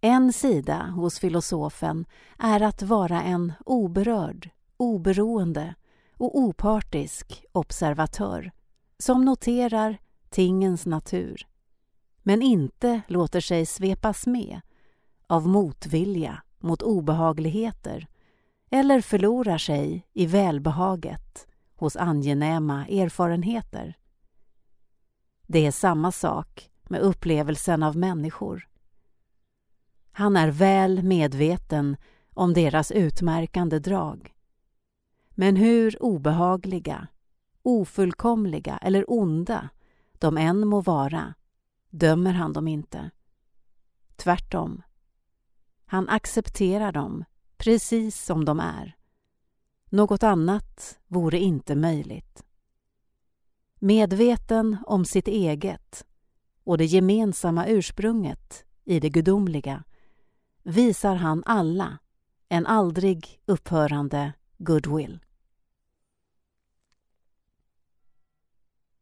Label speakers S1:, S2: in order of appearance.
S1: En sida hos filosofen är att vara en oberörd, oberoende och opartisk observatör som noterar tingens natur, men inte låter sig svepas med av motvilja mot obehagligheter eller förlorar sig i välbehaget hos angenäma erfarenheter. Det är samma sak med upplevelsen av människor. Han är väl medveten om deras utmärkande drag. Men hur obehagliga, ofullkomliga eller onda de än må vara, dömer han dem inte. Tvärtom. Han accepterar dem precis som de är. Något annat vore inte möjligt. Medveten om sitt eget och det gemensamma ursprunget i det gudomliga visar han alla en aldrig upphörande goodwill.